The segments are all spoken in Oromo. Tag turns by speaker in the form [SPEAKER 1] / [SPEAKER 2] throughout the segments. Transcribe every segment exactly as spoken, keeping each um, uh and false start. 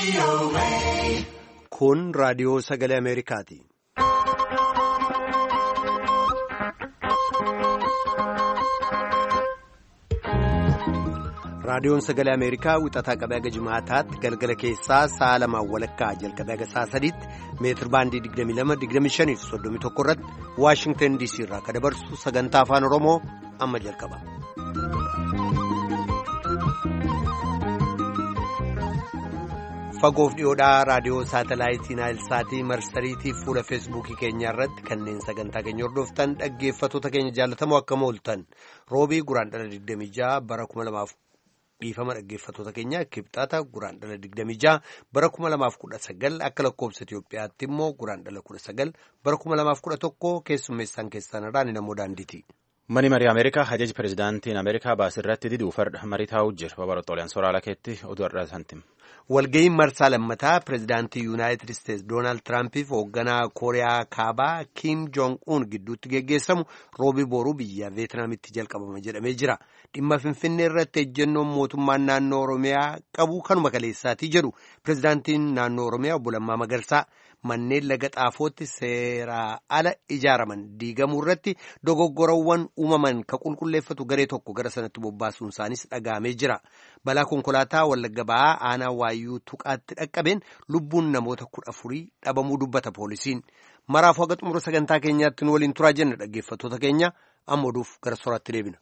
[SPEAKER 1] Kun raadiyoo sagalee Ameerikaati. Raadiyoon sagalee Ameerikaa wixataa qabee haga Jimaataatti galgala keessaa sa'a lamaan walakkaa jalqabee haga sa'a sadiitti meetir baandii digdamii lama digdamii shanii fi soddomii tokko irratti Waashingtan D C irraa akka dabarsu sagantaa afaan Oromoo amma jalqaba. Fagoof dhiyoodhaa raadiyoo saatalaayitii Naayilsaatii marsariitii fuula feesbuukii keenyaa irratti kanneen sagantaa keenya hordoftan dhaggeeffattoota keenya jaallatamoo akkam ooltan roobii guraandhala digdamii jaha bara kuma lamaaf dhiifama dhaggeeffattoota keenya kibxata guraandhala digdamii jaha bara kuma lamaaf kudha sagal akka lakkoobsa Itoophiyaatti immoo guraandhala kudha sagal bara kuma lamaaf kudha tokko keessummeessaan keessaan irraan namoo daandiiti.
[SPEAKER 2] Mani marii Ameerikaa hajaji pirezidaantiin Ameerikaa baasirratti diduu farda marii taa'uu jira. Babarootooleen sooraalaa keetti oduu har'aa santim.
[SPEAKER 1] Walga'iin marsaa lammataa pirezidaantii Yuunaayitid Isteetsi Doonaald Tiraampiif hoogganaa Kooriyaa Kaabaa Kiim Joong-uun gidduutti geggeessamu roobii boruu biyya Veetinaamitti jalqabama jedhamee jira. Dhimma Finfinnee irratti ejjennoon mootummaan naannoo Oromiyaa qabu kanuma kaleessaatii jedhu pirezidaantiin naannoo Oromiyaa obbo Lammaa Magarsaa. Manneen laga xaafootti seeraa ala ijaaraman diigamuu irratti dogoggorawwan uumaman ka qulqulleeffatu garee tokko gara sanatti bobbaasuun isaanis dhaga'amee jira. Balaa konkolaataa Wallagga Ba'aa aanaa Waayyuu Tuqaatti dhaqqabeen lubbuun namoota kudha afurii dhabamuu dubbata poolisiin. Maraafuu haga xumura sagantaa keenyaatti nu waliin turaa jenna dhaggeeffattoota keenya amma oduuf gara sooraatti deebina.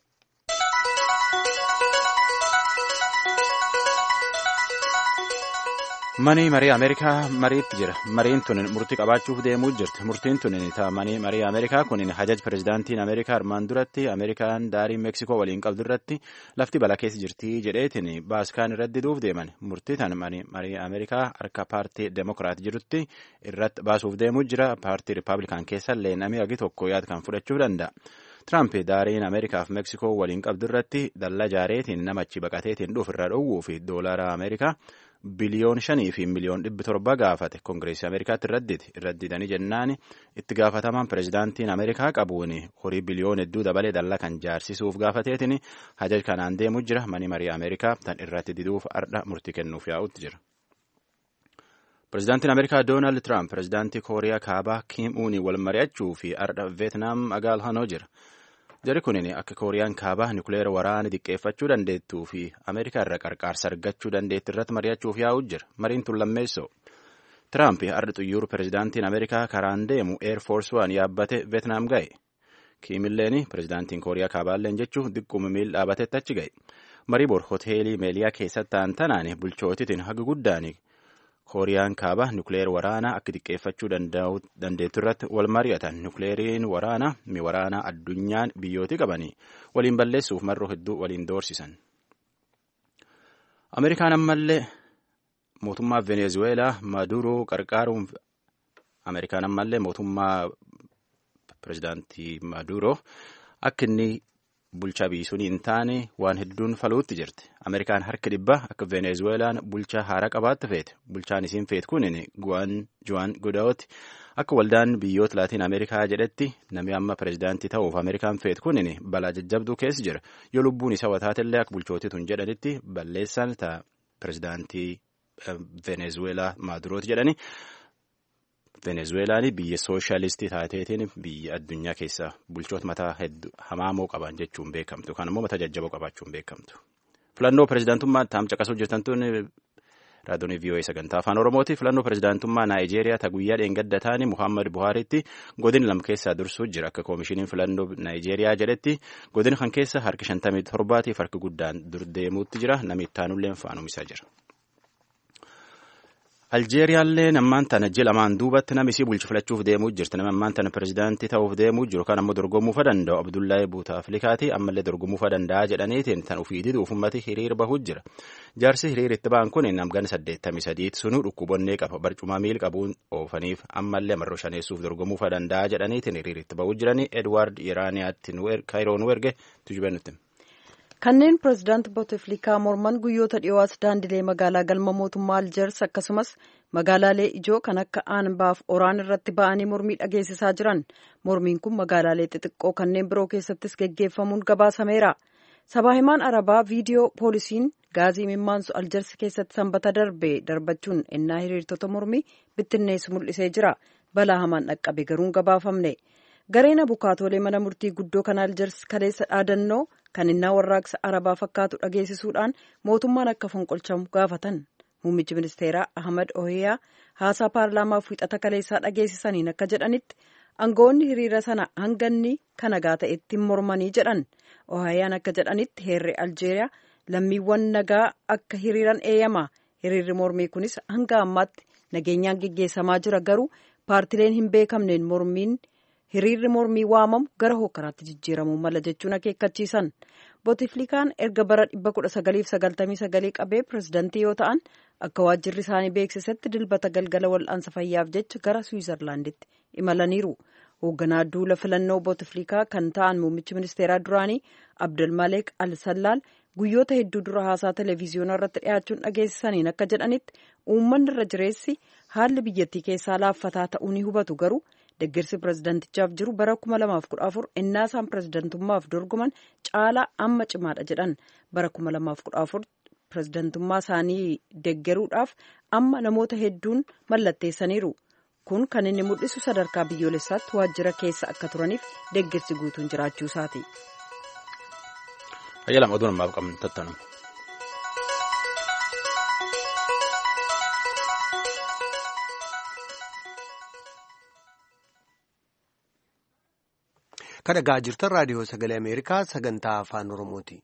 [SPEAKER 2] Mani marii Ameerikaa mariitti jira. Mariin tun murtii qabaachuuf deemuu jirti. Murtiin tun manii marii Ameerikaa kun hajaj pirezidaantiin Ameerikaa armaan duratti Ameerikaan daarii Meeksikoo waliin qabdu irratti lafti balaa keessa jirti jedheetiin baaskaan irratti diduuf deeman. Murtii tan manii marii Ameerikaa harka paartii Demokiraat jirutti irratti baasuuf deemuu jira. Paartii Rippaabilikaan keessa illee namni hagi tokko yaada kan fudhachuu danda'a. Tiraamp daariin Ameerikaaf Meeksikoo waliin qabdu irratti dallaa jaareetiin namachi baqateetiin dhuuf irra dhowwuu fi doolaara Ameerikaa biliyoon shanii fi miliyoon dhibbi torba gaafate Koongireesii Ameerikaatti irradditi irraddidanii jennaan itti gaafatamaan pirezidaantiin Ameerikaa qabuun horii biliyoon hedduu dabalee dallaa kan jaarsisuuf gaafateetiin hajaj kanaan deemuu jira. Mani marii Ameerikaa tan irratti diduuf ardha murtii kennuuf yaa'utti jira. Pirezidaantiin Ameerikaa Doonaald Tiraamp pirezidaantii Kooriyaa Kaabaa Kiim Uunii wal mari'achuu fi ardha Veetinaam agaalhanoo jira. Jarri kunin akka Kooriyaan Kaabaa nukleera waraana diqqeeffachuu dandeettuu fi Ameerikaa irra qarqaarsa argachuu dandeetti irratti mari'achuuf yaa'uu jira. Mariin tun lammeessoo. Tiraamp ardha xuyyoor pirezidaantiin Ameerikaa karaan deemu Eer Foorsi waan yaabbate Veetinaam ga'e. Kiimilleen pirezidaantiin Kooriyaa Kaabaalleen jechuun diqquma miil dhaabatetti achi ga'e. Marii bor hoteelii Meeliyaa keessatti ta'an tanaan bulchootitiin haga guddaan Kooriyaan Kaabaa nukleera waraanaa akka diqqeeffachuu dandeettu irratti wal mari'atan. Nukleeriin waraanaa mi waraanaa addunyaan biyyooti qabanii waliin balleessuuf marroo hedduu waliin doorsisan. Ameerikaan ammallee mootummaa Venezuelaa Maduroo qarqaaruun Ameerikaan ammallee mootummaa pirezidaantii Maduroo akka inni bulchaa biisuun hin taane waan hedduun faluutti jirti. Ameerikaan harka dhibbaa akka Venezuelaan bulchaa haaraa qabaatti feete. Bulchaan isiin feet kunin Juan Guaidooti akka waldaan biyyoota Laatiin Ameerikaa jedhetti namni amma pirezidaantii ta'uuf Ameerikaan feet kunin balaa jajjabduu keessa jira. Yoo lubbuun isa wataatellee akka bulchootituun jedhanitti balleessaan ta'a pirezidaantii Venezuelaa Madurooti jedhani. Venezuelaan biyya sooshaalistii taateetiin biyya addunyaa keessaa bulchoota mataa hedduu hamaamoo qaban jechuun beekamtu. Kan immoo mataa jajjaboo qabaachuun beekamtu. Filannoo pirezidaantummaa taam caqasuu jirtan tun raadiyoon V O A sagantaa afaan Oromooti. Filannoo pirezidaantummaa Naayijeeriyaa ta guyyaa dheengadda taane Muhammad Buhaariitti godin lam keessaa dursuu jira. Akka koomishiniin filannoo Naayijeriyaa jedhetti godin kan keessa harki shantamii torbaatiif harki guddaan dur deemuutti jira. Namni ittaanullee faanumisaa jira. Aljeeriyaallee nammaan tana ji'a lamaan duubatti namni isii bulchu filachuuf deemuu jirti. Namni ammaan tana pirezidaantii ta'uuf deemuu jiru kan ammoo dorgomuufa danda'u Abdullahi Buutaaflikaati ammallee dorgomuufa danda'a jedhaniitiin tan ofii diduuf ummati hiriir bahuu jira. Jaarsi hiriir itti ba'an kun namgan saddeettamii sadiitti sunuu dhukkubonnee qaba barcumaa miil qabuun oofaniif ammallee marroo shaneessuuf dorgomuufa danda'a jedhaniitiin hiriir itti bahuu jiranii Edwaard Iraaniyaatti Kaayiroo nu erge tujubee nutti.
[SPEAKER 3] Kanneen pirezidaantii Bouteflika morman guyyoota dhiyoos daandilee magaalaa galma mootummaa Aljeers akkasumas magaalaalee ijoo kan akka Aanbaaf Oraan irratti ba'anii mormii dhageessisaa jiran. Mormiin kun magaalaalee xixiqqoo kanneen biroo keessattis geggeeffamuun gabaasameera. Sabaa himaan Arabaa viidiyoo poolisiin gaazii mimmaansu Aljeers keessatti sanbata darbe darbachuun ennaa hiriirtota mormii bittinneessu mul'isee jira. Balaa hamaan dhaqqabe garuu gabaafamne. Gareen abukaatoolee mana murtii guddoo kan Aljeers kaleessa dhaadannoo kan innaa warraaqsa Arabaa fakkaatu dhageessisuudhaan mootummaan akka fonqolchamu gaafatan. Muummichi ministeeraa Ahmad Ohiyaa haasaa paarlaamaaf wixata kaleessaa dhageessisaniin akka jedhanitti aangawoonni hiriira sana hanganni kan nagaa ta'etti mormanii jedhan. Ohiyaan akka jedhanitti heerri Aljeeriyaa lammiiwwan nagaa akka hiriiran eeyyama. Hiriirri mormii kunis hanga ammaatti nageenyaan geggeessamaa jira garuu paartileen hin beekamneen mormiin hiriirri mormii waamamu gara hokkaraatti jijjiiramuu mala jechuun akeekkachiisan. Botiflikaan erga bara dhibba kudha sagaliif sagaltamii sagalii qabee pirezidantii yoo ta'an akka waajjirri isaanii beeksisetti dilbata galgala wal'aansa fayyaaf jecha gara Swiizerlaanditti imalaniiru. Hoogganaa duula filannoo Botiflikaa kan ta'an muummichi ministeeraa duraanii Abdelmalek Al-Sallaal guyyoota hedduu dura haasaa televiziyoonaa irratti dhiyaachuun dhageessisaniin akka jedhanitti uummanni irra jireessi haalli biyyattii keessaa laaffataa ta'uu ni hubatu garuu deeggarsi pirezidantichaaf jiru bara kuma lamaaf kudha afur ennaa isaan pirezidantummaaf dorgoman caalaa amma cimaadha jedhan. Bara kuma lamaaf kudha afur pirezidantummaa isaanii deeggaruudhaaf amma namoota hedduun mallatteessaniiru. Kun kan inni mul'isu sadarkaa biyyoolessaatti waajjira keessa akka turaniif deeggarsi guutuun jiraachuu isaati.
[SPEAKER 2] Ayyaala oduu namaaf qabnu tattanu.
[SPEAKER 1] Kan dhagaa jirtan raadiyoo sagalee Ameerikaa sagantaa afaan Oromooti.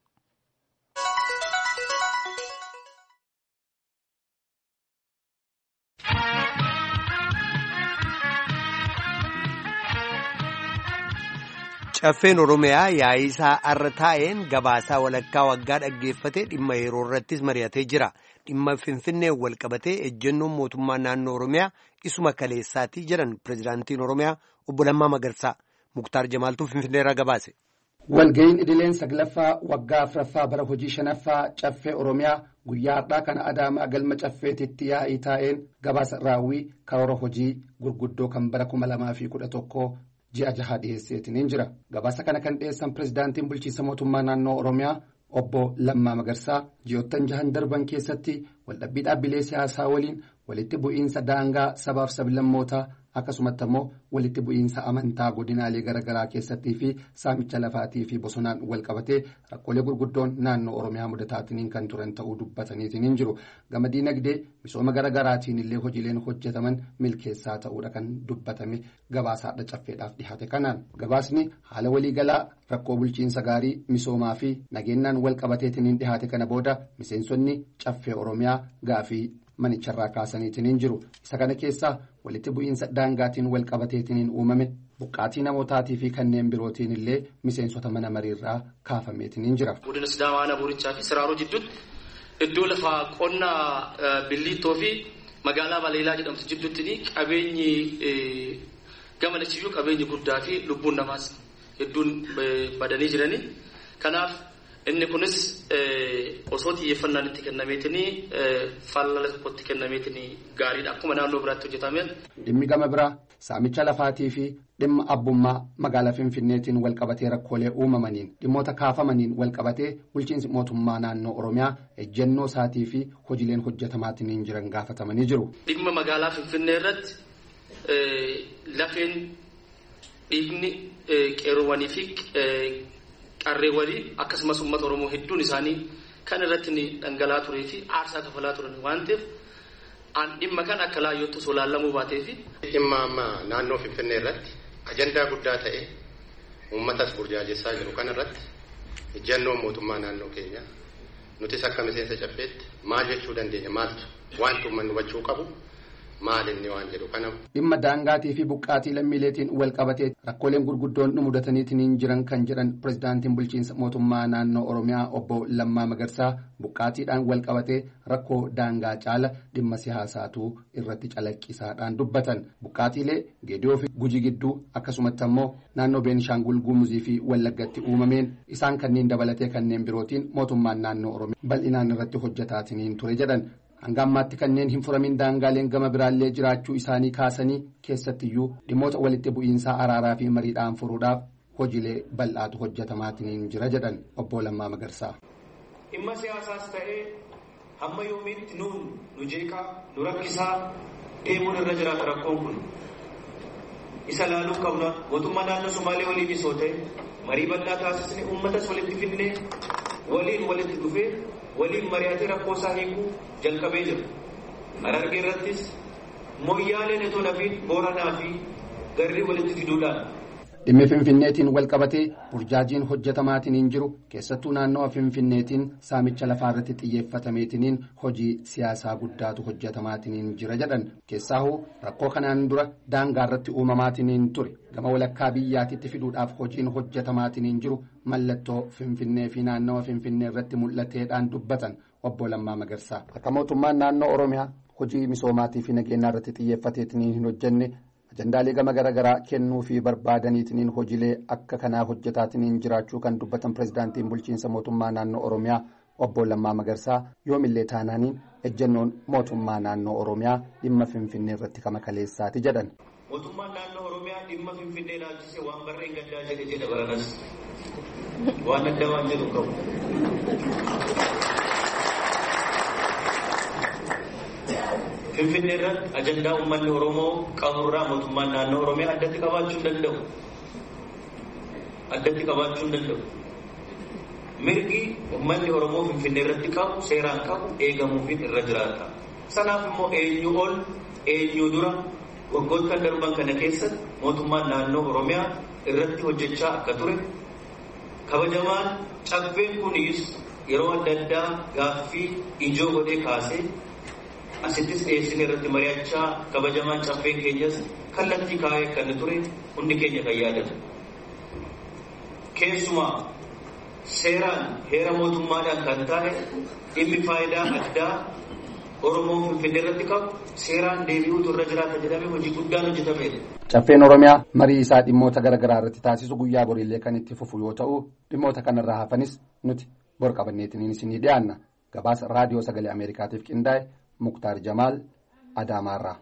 [SPEAKER 1] Caffeen Oromiyaa yaa'ii isaa arra taa'een gabaasaa walakkaa waggaa dhaggeeffatee dhimma yeroo irrattis mari'atee jira. Dhimma Finfinnee wal qabatee ejjennoon mootummaa naannoo Oromiyaa isuma kaleessaatii jedhan pirezidaantiin Oromiyaa obbo Lammaa Magarsaa. Muktaar Jamaaltuu Finfinneerraa gabaase.
[SPEAKER 4] Walga'iin idileen saglaffaa waggaa afuraffaa bara hojii shanaffaa caffee Oromiyaa guyyaa har'aa kana Adaamaa galma caffeetitti yaa'ii taa'een gabaasa raawwii karoora hojii gurguddoo kan bara kuma lamaa fi kudha tokkoo ji'a jaha dhiyeesseetiin jira. Gabaasa kana kan dhiyeessan pirezidaantiin bulchiinsa mootummaa naannoo Oromiyaa obbo Lammaa Magarsaa ji'oottan jahan darban keessatti waldhabbii dhaabbilee siyaasaa waliin walitti bu'iinsa daangaa sabaaf sablammootaa akkasumatti immoo walitti bu'iinsa amantaa godinaalee garaagaraa keessattii fi saamicha lafaatii fi bosonaan wal qabatee rakkoolee gurguddoon naannoo Oromiyaa mudataatiin kan turan ta'uu dubbataniitiin hin jiru. Gama diinagdee misooma garaagaraatiin illee hojiileen hojjetaman milkeessaa ta'uudha kan dubbatame gabaasaadha caffeedhaaf dhihaate kanaan. Gabaasni haala waliigalaa rakkoo bulchiinsa gaarii misoomaa fi nageenyaan wal qabateetiin hin dhihaate kana booda miseensonni caffee Oromiyaa gaafii manicharraa kaasaniitiin hin jiru. Isa kana keessaa walitti bu'iinsa daangaatiin wal qabateetiin uumame buqqaatii namootaatii fi kanneen birootiin illee miseensota mana mariirraa kaafameetiin hin jira.
[SPEAKER 5] Godina Sidaamaa Naboorichaa fi Siraaroo jidduutti iddoo lafaa qonnaa Billiittoo fi magaalaa Baleelaa jedhamtu jidduutti qabeenyi gama lachiyyuu qabeenyi guddaa fi lubbuun namaas hedduun badanii jiranii. Kanaaf inni kunis osoo xiyyeeffannaan itti kennameetinii fallala tokkotti kennameetinii gaariidha akkuma naannoo biraatti hojjetameen.
[SPEAKER 4] Dhimmi gama biraa saamicha lafaatii fi dhimma abbummaa magaalaa Finfinneetiin wal qabatee rakkoolee uumamaniin dhimmoota kaafamaniin wal qabatee bulchiinsi mootummaa naannoo Oromiyaa ejjennoo isaatii fi hojiileen hojjetamaatiin jiran gaafatamanii jiru.
[SPEAKER 5] Dhimma magaalaa Finfinnee irratti lafeen dhiigni qeerroowwanii fi qarree walii akkasumas uummata Oromoo hedduun isaanii kan irratti ni dhangala'aa turee fi aarsaa kafalaa turan waan ta'eef an dhimma kan akka laayyootti osoo laallamuu baatee fi
[SPEAKER 6] dhimma amma naannoo Finfinnee irratti ajandaa guddaa ta'e uummatas burjaajessaa jiru kan irratti ejjennoo mootummaa naannoo keenya nutis akka miseensa caffeetti maal jechuu dandeenya maaltu wanti uummanni hubachuu qabu maal inni waan jedhu kana.
[SPEAKER 4] Dhimma daangaatii fi buqqaatii lammiileetiin wal qabatee rakkooleen gurguddoon nu mudataniitiin jiran kan jedhan pirezidaantiin bulchiinsa mootummaa naannoo Oromiyaa obbo Lammaa Magarsaa buqqaatiidhaan wal qabatee rakkoo daangaa caala dhimma siyaasaatu irratti calaqqisaadhaan dubbatan. Buqqaatiilee Geediyoo fi Gujii gidduu akkasumatti immoo naannoo Beenishaangul Gumuzii fi Wallaggatti uumameen isaan kanneen dabalatee kanneen birootiin mootummaan naannoo Oromiyaa bal'inaan irratti hojjetaatiin ture jedhan. Hanga ammaatti kanneen hin furamin daangaaleen gama biraallee jiraachuu isaanii kaasanii keessattiyyuu dhimmoota walitti bu'iinsaa araaraa fi mariidhaan furuudhaaf hojiilee bal'aatu hojjetamaatiin jira jedhan obbo Lammaa Magarsaa.
[SPEAKER 7] Dhimma siyaasaas ta'ee hamma yoomiitti nuun nu jeeqaa nu rakkisaa deemuun irra jiraata rakkoon kun. Isa laaluu qabna mootummaa naannoo Somaalee waliin isoo ta'e marii bal'aa taasisnee uummatas walitti fidnee waliin walitti dhufee waliin mari'atee rakkoo isaa hiikuu jalqabee jira. Harargee irrattis Moyyaaleen itoo nafiin Booranaa fi Garrii walitti fiduudhaan.
[SPEAKER 4] Dhimmi Finfinneetiin wal qabatee burjaajiin hojjetamaatiin jiru keessattuu naannoo Finfinneetiin saamicha lafaa irratti xiyyeeffatameetiin hojii siyaasaa guddaatu hojjetamaatiin jira jedhan keessaahuu rakkoo kanaan dura daangaa irratti uumamaatiin ture gama walakkaa biyyaatitti fiduudhaaf hojiin hojjetamaatiin jiru mallattoo Finfinnee fi naannoo Finfinnee irratti mul'ateedhaan dubbatan obbo Lammaa Magarsaa. Akka mootummaan naannoo Oromiyaa hojii misoomaatii fi nageenyaa irratti xiyyeeffateetiin hin hojjenne ajandaalee gama garaagaraa kennuu fi barbaadaniitiin hojiilee akka kanaa hojjetaatiin jiraachuu kan dubbatan pirezidaantiin bulchiinsa mootummaa naannoo Oromiyaa obbo Lammaa Magarsaa yoomillee taanaaniin ejjennoon mootummaa naannoo Oromiyaa dhimma Finfinnee irratti kama kaleessaati jedhan.
[SPEAKER 7] Mootummaan naannoo Oromiyaa dhimma Finfinnee ilaalchisee waan barreen gaddaa jedhe jedha baranas waan adda waan jedhu qabu. Finfinnee irratti ajandaa uummanni Oromoo qaburraa mootummaan naannoo Oromiyaa addatti qabaachuu hin danda'u. Addatti qabaachuu hin danda'u. Mirgi uummanni Oromoo Finfinnee irratti qabu seeraan qabu eegamuufiin irra jiraata. Sanaaf immoo eenyu ol eenyu dura waggoottan darban kana keessatti mootummaan naannoo Oromiyaa irratti hojjechaa akka ture kabajamaan caffeen kunis yeroo adda addaa gaaffii ijoo godhee kaasee asittis dhiyeessine irratti mari'achaa kabajamaan caffeen keenyas kallattii kaa'ee kan ture hundi keenya kan yaadatu. Keessumaa seeraan heera mootummaadhaan kan taa'e dhimmi faayidaa addaa Oromoon Finfinnee irratti qabu seeraan deebi'uutu irra jiraata jedhamee hojii guddaan hojjetameedha.
[SPEAKER 4] Caffeen Oromiyaa marii isaa dhimmoota garaagaraa irratti taasisu guyyaa boriillee kan itti fufu yoo ta'u dhimmoota kanarraa hafanis nuti bor qabanneetiin isinii dhiyaanna. Gabaasa raadiyoo sagalee Ameerikaatiif qindaa'e Muktaar Jamaal Adaamaarraa.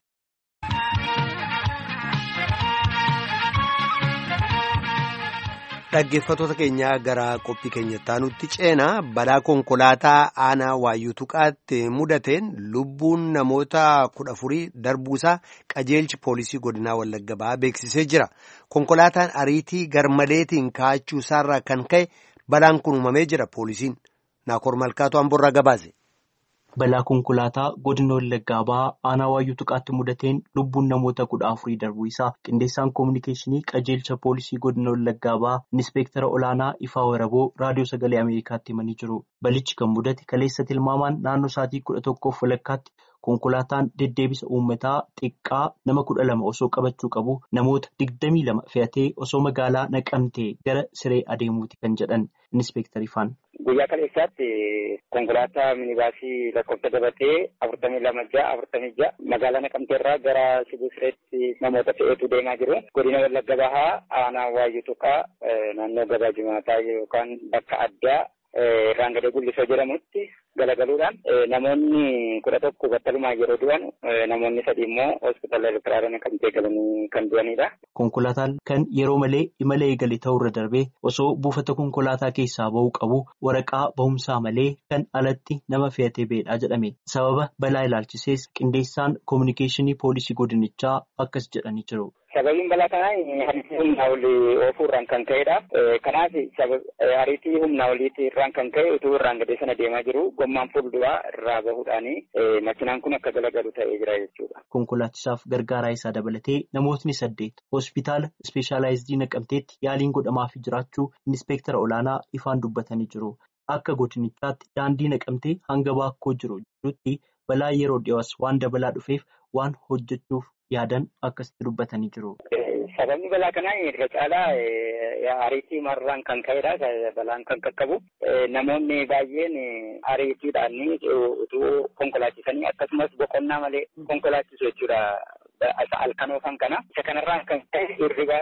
[SPEAKER 1] Dhaggeeffattoota keenyaa gara qophii keenyatti aanutti ceenaa balaa konkolaataa aanaa Waayyuu Tuqaatti mudateen lubbuun namoota kudha afurii darbuusaa qajeelchi poolisii godinaa Wallagga Bahaa beeksisee jira. Konkolaataan ariitii garmaleetiin kaa'achuu isaarraa kan ka'e balaan kun uumamee jira. Poolisiin Naakoor Malkaatu Amborraa gabaase.
[SPEAKER 8] Balaa konkolaataa godina Wallaggaa Bahaa aanaa Waayyuu Tuqaatti mudateen lubbuun namoota kudha afurii darbuu isaa qindeessaan koominikeeshinii qajeelcha poolisii godina Wallaggaa Bahaa Inispeektara olaanaa Ifaa Waraboo raadiyoo sagalee Ameerikaatti himanii jiru. Balichi kan mudate kaleessa tilmaamaan naannoo sa'aatii kudha tokkoof walakkaatti konkolaataan deddeebisa uummataa xiqqaa nama kudha lama osoo qabachuu qabu namoota digdamii lama fe'atee osoo magaalaa Naqamtee gara Siree adeemuuti kan jedhan Inispeektar Ifaan.
[SPEAKER 9] Guyyaa kaleessaatti konkolaataa minibaasii lakkoofsa dabatee afurtamii lama ja'a afurtamii ja'a magaalaa Naqamteerraa gara Sireetti namoota fe'eetu deemaa jiru. Godina Wallagga Bahaa aanaa Waayyuu Tuqaa naannoo gabaa jimaataa yookaan bakka addaa Raangadee Gullisoo jedhamutti galagaluudhaan namoonni kudha tokko battalumaa yeroo du'an namoonni sadii immoo hospitaala Riifiraala Naqamtee galanii kan du'anidha.
[SPEAKER 8] Konkolaataan kan yeroo malee imala eegale ta'urra darbee osoo buufata konkolaataa keessaa ba'uu qabu waraqaa ba'umsaa malee kan alatti nama fe'atee ba'edha jedhame. Sababa balaa ilaalchisees qindeessaan koominikeeshinii poolisii godinichaa akkas jedhanii jiru.
[SPEAKER 9] Sababiin balaa kanaa humna olii oofuurraan kan ka'edha. Kanaaf ariitii humna oliitirraan kan ka'e utuu irraan gadee sana deemaa jiru gommaan fuulduraa irraa bahuudhaani makinaan kun akka galagalu ta'ee jira jechuudha.
[SPEAKER 8] Konkolaachisaaf gargaaraa isaa dabalatee namootni saddeet hospitaala ispeeshaalaayizidii Naqamteetti yaaliin godhamaafii jiraachuu Inispeektara olaanaa Ifaan dubbatanii jiru. Akka godinichaatti daandii Naqamtee hanga Baakkoo jiru jirutti balaa yeroo dhiyoos waan dabalaa dhufeef waan hojjechuuf yaadan akkasitti dubbatanii jiru.
[SPEAKER 9] Sababni balaa kanaa irra caalaa ariitii marraan kan ka'edha. Balaan kan qaqqabu namoonni baay'een ariitiidhaan utuu konkolaachisanii akkasumas boqonnaa malee konkolaachisu jechuudha. Halkan oofan kana isa kanarraan kan ka'e hirriba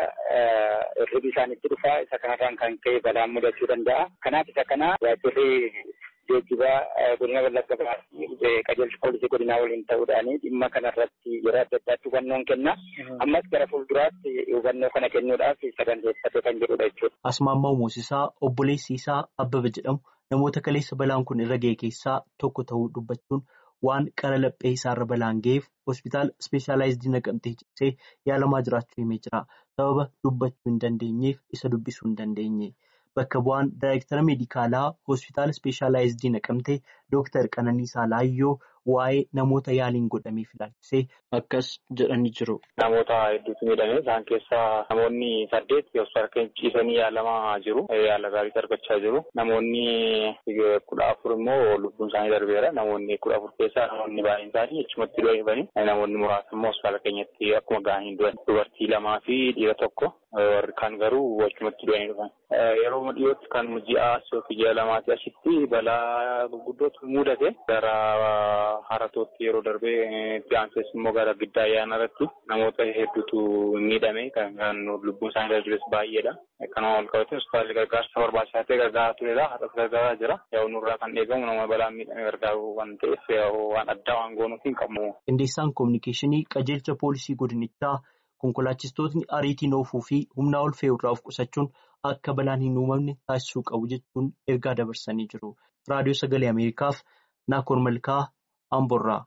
[SPEAKER 9] hirribi isaanitti dhufaa isa kanarraan kan ka'e balaan mudachuu danda'a. Kanaaf isa kana waajjirri geejjibaa godina Wallagga Bahaa qajeelcha poolisii godinaa waliin ta'uudhaan dhimma kanarratti yeroo adda addaatti hubannoon kenna. Ammas gara fuulduraatti hubannoo kana kennuudhaaf saganteeffate kan jedhudha jechuudha.
[SPEAKER 8] Asmaammaa Moosisaa obboleessi isaa Abbaba jedhamu namoota kaleessa balaan kun irra ga'e keessaa tokko ta'uu dubbachuun waan qara laphee isaarra balaan ga'eef hospitaala ispeeshaalaayizidii Naqamtee ciisee yaalamaa jiraachuu himee jira. Sababa dubbachuu hin dandeenyeef isa dubbisuu hin dandeenye. Bakka bu'aan daayireektara meedikaalaa hospitaala ispeeshaalaayizidii Naqamtee Dooktar Qananiisaa Laayyoo waa'ee namoota yaaliin godhameef ilaalchisee akkas jedhanii jiru.
[SPEAKER 10] Namoota hedduutu miidhame. Isaan keessaa namoonni saddeet hospitaala keenya ciisanii yaalamaa jiru. Yaala gaarii argachaa jiru. Namoonni kudha afur immoo lubbuun isaanii darbeera. Namoonni kudha afur keessaa namoonni baay'een isaanii achumatti du'anii. Namoonni muraasni immoo hospitaala keenyatti akkuma ga'anii du'an. Dubartii lamaa fi dhiira tokko. Warri kaan garuu achumatti du'anii dhufan. Yeroo dhiyootti kan ji'a yookiin ji'a lamaatti asitti balaa gurguddootu mudate gara Haratootti yeroo darbee fiyaansees immoo gara giddaa ayyaana irratti namoota hedduutu miidhame kan lubbuun isaanii darbees baay'eedha. Kanuma wal qabate hospitaalli gargaarsa barbaachisaa ta'e gargaaraa turedha. Haadha gargaaraa jira. Yaa'u nurraa kan eegamu nama balaa miidhame gargaaru waan ta'eef waan addaa waan goonuuf hin qabnu.
[SPEAKER 8] Qindeessaan kominikeeshinii qajeelcha poolisii godinichaa konkolaachistootni ariitiin oofuu fi humnaa ol fe'uurraa of qusachuun akka balaan hin uumamne taasisuu qabu jechuun ergaa dabarsanii jiru. Raadiyoo Sagalee Ameerikaaf Naakoor Malkaa Amborraa.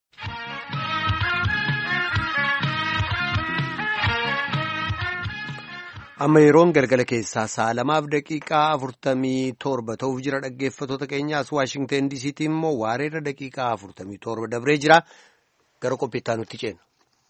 [SPEAKER 1] Amma yeroon galgala keessaa sa'a lamaaf daqiiqaa afurtamii torba ta'uuf jira. Dhaggeeffattoota keenyaas Waashingteen diisiitti immoo waareerra daqiiqaa afurtamii torba dabree jira. Gara qophiittaa nutti ceena.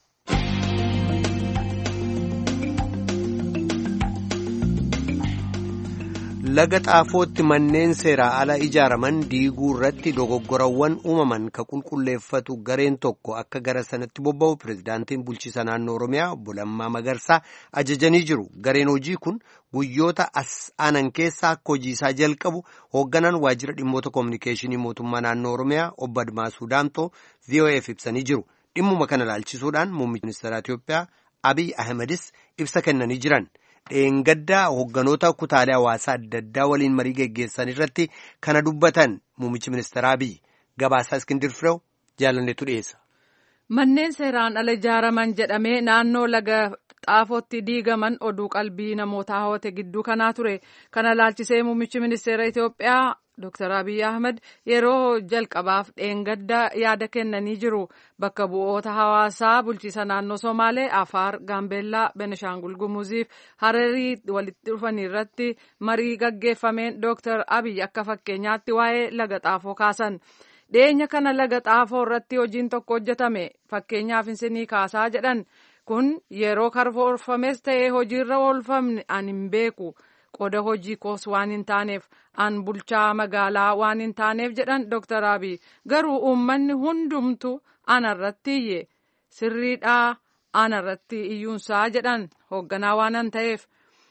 [SPEAKER 1] Laga xaafootti manneen seeraa ala ijaaraman diiguu irratti dogoggorawwan uumaman ka qulqulleeffatu gareen tokko akka gara sanatti bobba'u pirezidaantiin bulchiisa naannoo Oromiyaa obbo Lammaa Magarsaa ajajanii jiru. Gareen hojii kun guyyoota as aanan keessaa akka hojii isaa jalqabu hoogganaan waajjira dhimmoota koominikeeshinii mootummaa naannoo Oromiyaa obbo Admaasuu Daamtoo V O F ibsanii jiru. Dhimmuma kana ilaalchisuudhaan muummichi ministeera Itoophiyaa Abiy Ahmedis ibsa kennanii jiran. Dheengaddaa hoogganoota kutaalee hawaasaa adda addaa waliin marii geggeessan irratti kana dubbatan muummichi ministeera Abiy gabaasaa Iskindir Fireew jaalanneetu dhiyeessa.
[SPEAKER 11] Manneen seeraan ala ijaaraman jedhamee naannoo laga xaafootti diigaman oduu qalbii namoota hawwate gidduu kanaa ture. Kana ilaalchisee muummichi ministeera Itoophiyaa Dooktar Abiy Ahmed yeroo jalqabaaf dheengaddaa yaada kennanii jiru. Bakka bu'oota hawaasaa bulchiisa naannoo Somaalee, Afaar, Gaambeellaa, Benishaangul Gumuziif Hararii walitti dhufan irratti marii gaggeeffameen Dooktar Abiy akka fakkeenyaatti waa'ee laga xaafoo kaasan. Dhiyeenya kana laga xaafoo irratti hojiin tokko hojjetame. Fakkeenyaaf isinii kaasaa jedhan. Kun yeroo karoorfames ta'ee hojiirra oolfamne ani hin beeku. Qoda hojii koos waan hin taaneef an bulchaa magaalaa waan hin taaneef jedhan Dooktar Abiy garuu uummanni hundumtu anarratti iyye sirriidhaa anarratti iyyuunsaa jedhan hoogganaa waan an ta'eef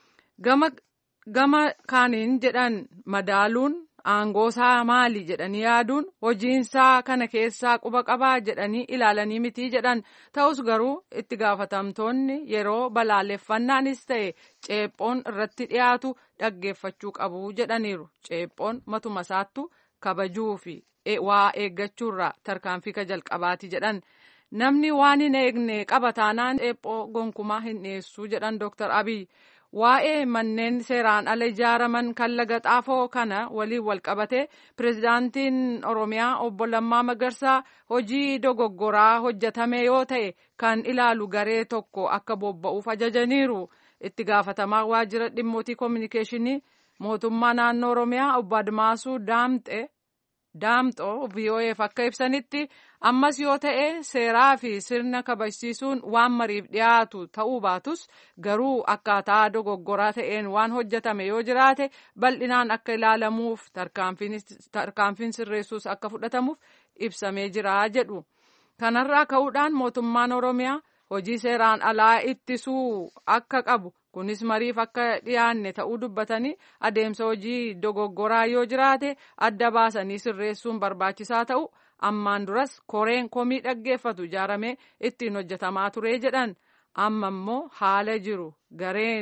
[SPEAKER 11] gama gama kaaniin jedhan madaaluun aangoosaa maali jedhanii yaaduun hojiinsaa kana keessaa quba qabaa jedhanii ilaalanii mitii jedhan ta'us garuu itti gaafatamtoonni yeroo balaaleffannaanis ta'e ceephoon irratti dhiyaatu dhaggeeffachuu qabu jedhaniiru. Ceephoon matuma isaattu kabajuu fi waa eeggachuurraa tarkaanfii ka jalqabaati jedhan. Namni waan hin eegne qaba taanaan ceephoo gonkumaa hin dhiyeessu jedhan Dooktar Abiy. Waa'ee manneen seeraan ala ijaaraman kan laga xaafoo kana waliin wal qabate pirezidaantiin Oromiyaa obbo Lammaa Magarsaa hojii dogoggoraa hojjetame yoo ta'e kan ilaalu garee tokko akka bobba'uuf ajajaniiru. Itti gaafatamaa waajjira dhimmootii koominikeeshinii mootummaa naannoo Oromiyaa obbo Admaasuu Daamxoo V O F akka ibsanitti ammas yoo ta'e seeraa fi sirna kabajsiisuun waan mariif dhiyaatu ta'uu baatus garuu akkaataa dogoggoraa ta'een waan hojjetame yoo jiraate bal'inaan akka ilaalamuuf tarkaanfiin sirreessuus akka fudhatamuuf ibsamee jira jedhu. Kanarraa ka'uudhaan mootummaan Oromiyaa hojii seeraan alaa ittisuu akka qabu kunis mariif akka dhiyaanne ta'uu dubbatanii adeemsa hojii dogoggoraa yoo jiraate adda baasanii sirreessuun barbaachisaa ta'u ammaan duras koreen komii dhaggeeffatu ijaaramee ittiin hojjetamaa ture jedhan amma immoo haala jiru gareen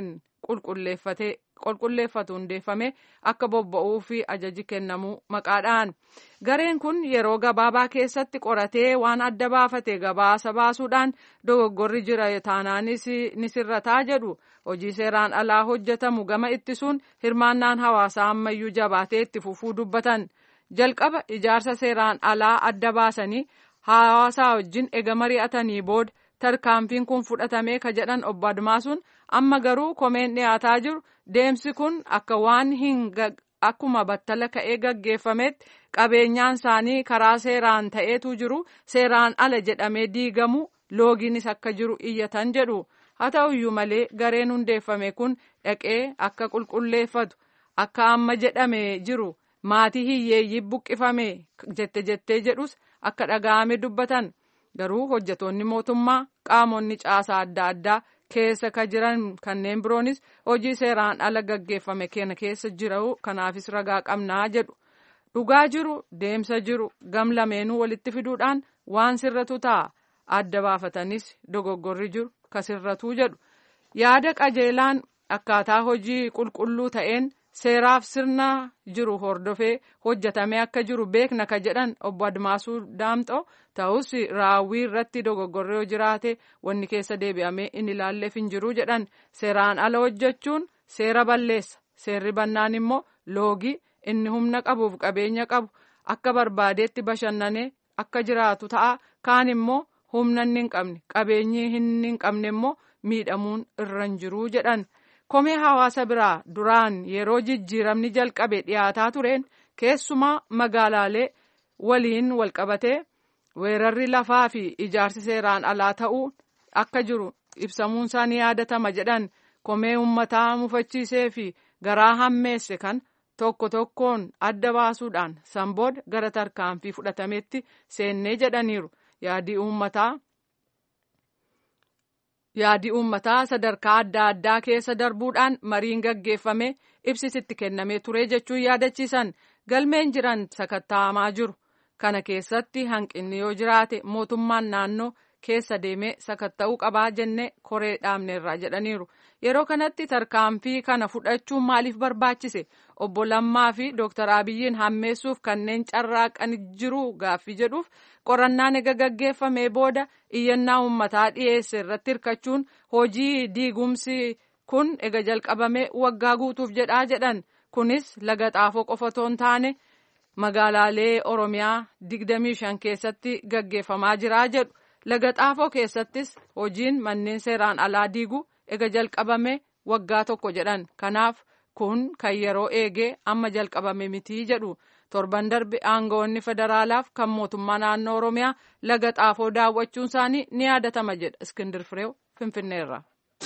[SPEAKER 11] qulqulleeffatee qulqulleeffatu hundeeffame akka bobba'uu fi ajaji kennamuu maqaadhaan gareen kun yeroo gabaabaa keessatti qoratee waan adda baafate gabaasa baasuudhaan dogoggorri jira taanaanis ni sirrataa jedhu hojii seeraan alaa hojjetamu gama ittisuun hirmaannaan hawaasaa ammayyuu jabaatee itti fufuu dubbatan jalqaba ijaarsa seeraan alaa adda baasanii hawaasaa wajjin ega mari'atanii booda tarkaanfiin kun fudhatamee ka jedhan obbo Admaasuun amma garuu komeen dhiyaataa jiru deemsi kun akka waan hin akkuma battala ka'ee gaggeeffametti qabeenyaan isaanii karaa seeraan ta'eetu jiru seeraan ala jedhamee diigamu loogiinis akka jiru iyyatan jedhu haa ta'uyyuu malee gareen hundeeffame kun dhaqee akka qulqulleeffatu akka amma jedhame jiru maatii hiyyeeyyii buqqifame jette jettee jedhus akka dhaga'ame dubbatan. Garuu hojjetoonni mootummaa qaamonni caasaa adda addaa keessa ka jiran kanneen biroonis hojii seeraan ala gaggeeffame kana keessa jiru kanaafis ragaa qabnaa jedhu dhugaa jiru deemsa jiru gam lameenuu walitti fiduudhaan waan sirratu ta'a adda baafatanis dogoggorri jiru ka sirratuu jedhu yaada qajeelaan akkaataa hojii qulqulluu ta'een seeraaf sirna jiru hordofee hojjetamee akka jiru beekna ka jedhan obbo Admaasuu Daamxoo ta'us raawwii irratti dogoggorri yoo jiraate wanni keessa deebi'amee inni ilaalleef hin jiru jedhan seeraan ala hojjechuun seera balleessa seerri bannaan immoo loogii inni humna qabuuf qabeenya qabu akka barbaadeetti bashannanee akka jiraatu ta'a kaan immoo humna inni hin qabne qabeenyi inni hin qabne immoo miidhamuun irra hin jiru jedhan. Komee hawaasa biraa duraan yeroo jijjiiramni jalqabe dhiyaataa tureen keessumaa magaalaalee waliin walqabatee weerarri lafaa fi ijaarsi seeraan alaa ta'uu akka jiru ibsamuun isaa ni yaadatama jedhan komee uummataa mufachiisee fi garaa hammeesse kan tokko tokkoon adda baasuudhaan sanbooda gara tarkaanfii fudhatametti seennee jedhaniiru yaadii uummataa. Yaadii uummataa sadarkaa adda addaa keessa darbuudhaan mariin gaggeeffame ibsisitti kennamee ture jechuun yaadachiisan galmeen jiran sakatta'amaa jiru. Kana keessatti hanqinni yoo jiraate mootummaan naannoo keessa deemee sakatta'uu qabaa jennee koree dhaabneerraa jedhaniiru. Yeroo kanatti tarkaanfii kana fudhachuun maaliif barbaachise? Obbo Lammaa fi Dooktar Abiyyiin hammeessuuf kanneen carraaqan jiru gaaffii jedhuuf qorannaan ega gaggeeffamee booda iyyannaa uummataa dhiyeesse irratti hirkachuun hojii diigumsi kun ega jalqabamee waggaa guutuuf jedhaa jedhan. Kunis laga xaafoo qofa otoo hin taane magaalaalee Oromiyaa digdamii shan keessatti gaggeeffamaa jira jedhu. Laga xaafoo keessattis hojiin manneen seeraan alaa diiguu ega jalqabame waggaa tokko jedhan. Kanaaf kun kan yeroo eegee amma jalqabame mitii jedhu. Torban darbe aangawoonni federaalaaf kan mootummaa naannoo Oromiyaa laga xaafoo daawwachuun isaanii ni yaadatama jedha Iskindir Fireew Finfinneerra.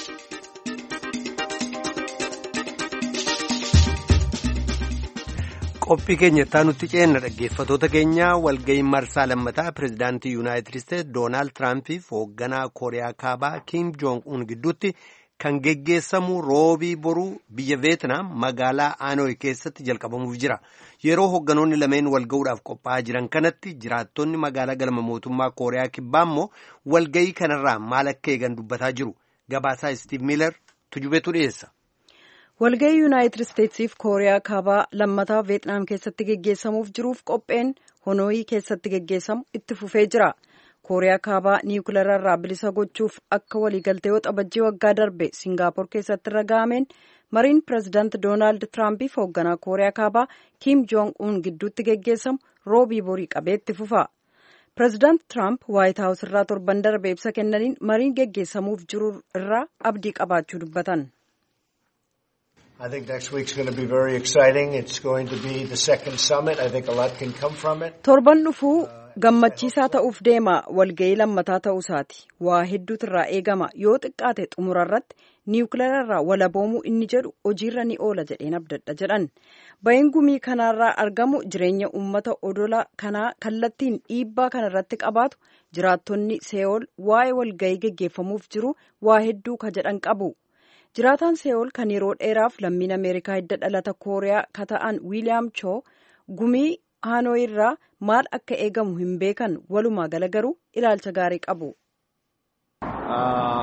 [SPEAKER 1] Qophii keenya itti aanutti ceenna dhaggeeffatoota keenya walga'ii marsaa lammataa pireezidaantii yuunaayitid isteetsi doonaald tiraampiif hoogganaa kooriyaa kaabaa kiim joong uun gidduutti kan geggeessamu roobii boruu biyya veetnaam magaalaa aanooy keessatti jalqabamuuf jira. Yeroo hoogganoonni lameen walga'uudhaaf qophaa'aa jiran kanatti jiraattonni magaalaa galma mootummaa kooriyaa kibbaa immoo walga'ii kanarraa maal akka eegan dubbataa jiru. Gabaasaa Steve Miller tujubeetu dhiyeessa.
[SPEAKER 3] Walga'ii yuunaayitid isteetsiif kooriyaa kaabaa lammataa veetnaam keessatti geggeessamuuf jiruuf qopheen hanooyi keessatti geggeessamu itti fufee jira. kooriyaa kaabaa niwukileera irraa bilisa gochuuf akka waliigaltee yoo xabajjii waggaa darbe Singaapoor keessatti raga'ameen mariin pireezidaant Doonaald Tiraampiif hoogganaa kooriyaa kaabaa Kiim Joong uun gidduutti geggeessamu roobii borii qabee itti fufa. Pireezidaant Tiraamp Waayit Haawus irraa torban darbe ibsa kennaniin mariin geggeessamuuf jiru irraa abdii qabaachuu dubbatan.
[SPEAKER 12] I think next week's going to be very exciting. It's going to be the second summit. I think a lot can come from it.
[SPEAKER 3] Torban dhufuu gammachiisaa ta'uuf deema walga'ii lammataa ta'uu isaati. Waa hedduutu irraa eegama yoo xiqqaate xumura irratti niwukileera irraa walaboomuu inni jedhu hojiirra ni oola jedheen abdadha jedhan. Ba'iin gumii kanarraa argamu jireenya uummata odola kanaa kallattiin dhiibbaa kana irratti qabaatu jiraattonni Seewool waa'ee walga'ii geggeeffamuuf jiru waa hedduu ka jedhan qabu. Jiraataan Seewool kan yeroo dheeraaf lammiin Ameerikaa hidda dhalata Kooriyaa ka ta'an Wiiliyaam Choo gumii Hanooyi irraa maal akka eegamu hin beekan walumaa gala garuu ilaalcha gaarii qabu.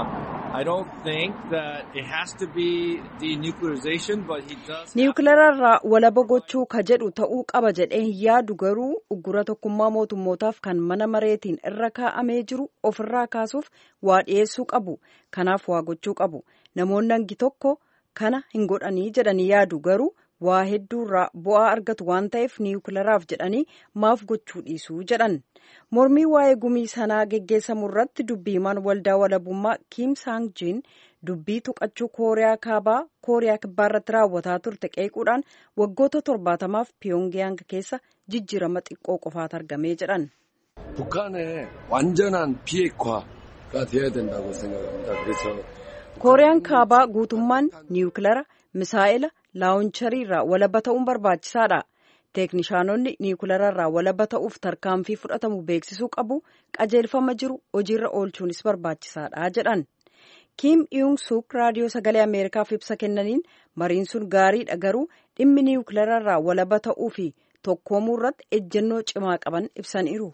[SPEAKER 13] I don't think that it has to be denuclearization, but he does.
[SPEAKER 3] Niwukileerarraa walaba gochuu ka jedhu ta'uu qaba jedhee hin yaadu garuu uggura tokkummaa mootummootaaf kan mana mareetiin irra kaa'amee jiru ofirraa kaasuuf waa dhiyeessuu qabu. Kanaaf waa gochuu qabu. Namoonni hangi tokko kana hin godhanii jedhanii yaadu garuu waa hedduurraa bu'aa argatu waan ta'eef niwukileeraaf jedhanii maaf gochuu dhiisuu jedhan. Mormii waa'ee gumii sanaa geggeessamu irratti dubbii himaan waldaa walabummaa Kim Sang-jin dubbii tuqachuu Kooriyaa Kaabaa Kooriyaa Kibbaa irratti raawwataa turte qeequudhaan waggoota torbaatamaaf Pyongyang keessa jijjiirama xiqqoo qofaatu argamee jedhan.
[SPEAKER 14] 북한의 완전한 비핵화가 되어야 된다고 생각합니다. 그래서
[SPEAKER 3] Kooriyaan Kaabaa guutummaan niwukileera misaa'ila laawuncharii irraa walaba ta'uun barbaachisaadha. Teeknishaanonni niwukileerarraa walaba ta'uuf tarkaanfii fudhatamu beeksisuu qabu qajeelfama jiru hojiirra oolchuunis barbaachisaadha jedhan. Kim Iyung Suk raadiyoo sagalee Ameerikaaf ibsa kennaniin mariin sun gaariidha garuu dhimmi niwukileerarraa walaba ta'uu fi tokkoomuu irratti ejjennoo cimaa qaban ibsaniiru.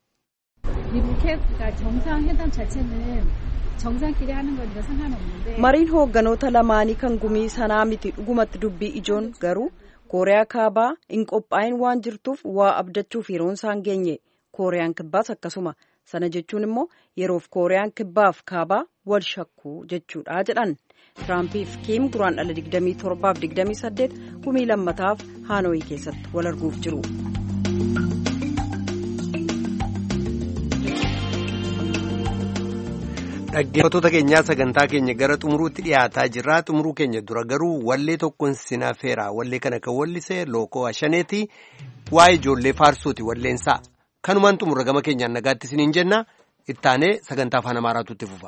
[SPEAKER 3] Mariin hoogganoota lamaanii kan gumii sanaa miti dhugumatti dubbii ijoon garuu Kooriyaa Kaabaa hin qophaa'in waan jirtuuf waa abdachuuf yeroon isaan geenye Kooriyaan Kibbaas akkasuma sana jechuun immoo yeroof Kooriyaan Kibbaaf Kaabaa wal shakkuu jechuudha jedhan. Tiraampiif Kiim duraan dhala digdamii torbaaf digdamii saddeet gumii lammataaf Haanooyi keessatti wal arguuf jiru.
[SPEAKER 1] Dhaggeeffattoota keenyaa sagantaa keenya gara xumuruutti dhiyaataa jirra. Xumuruu keenya dura garuu wallee tokkoon sinafeera. Wallee kana kan wallisee Lookoo Ashaneeti. Waa'ee ijoollee faarsuuti walleensaa. Kanumaan xumurra gama keenyaan nagaatti isiniin jenna. Ittaanee sagantaa afaan Amaaraatu itti fufa.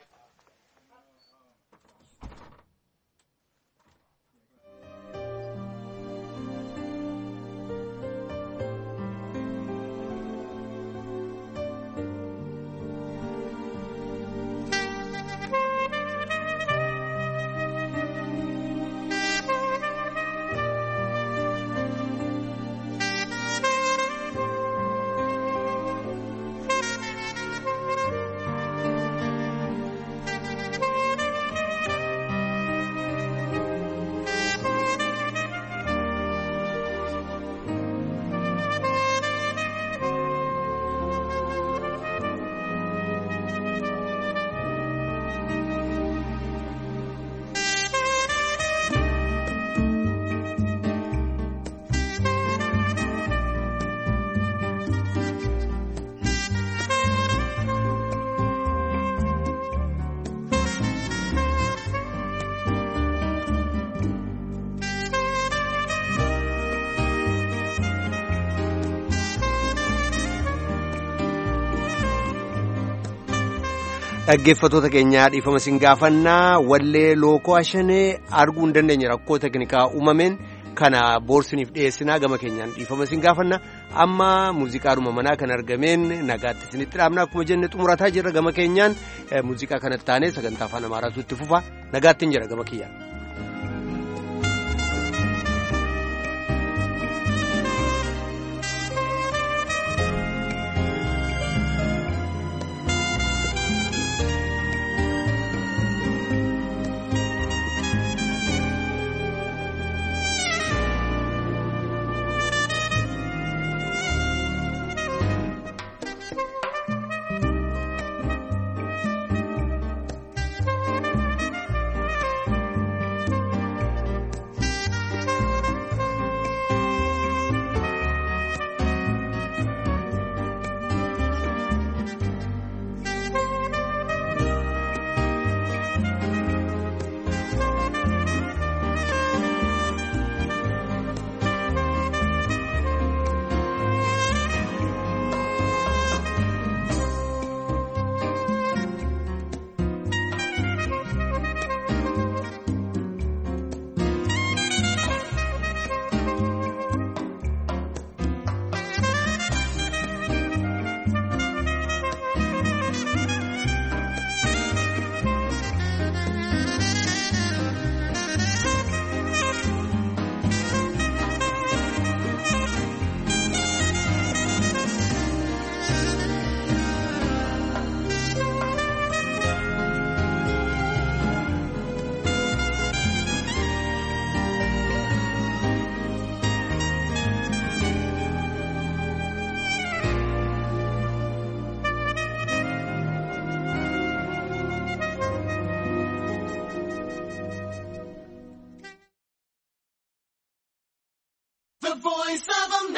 [SPEAKER 1] Dhaggeeffattoota keenyaa dhiifama isin gaafannaa wallee Lookoo Ashanee arguu hin dandeenye rakkoo teknikaa uumameen kana boorsiniif dhiyeessinaa gama keenyaan dhiifama isin gaafanna amma muuziqaadhuma manaa kan argameen nagaatti isinitti dhaabna akkuma jenne xumurataa jirra gama keenyaan muuziqaa kanatti taanee sagantaa afaan Amaaraatu itti fufa nagaatti hin jira gama kiyyaan.
[SPEAKER 15] The Voice of America.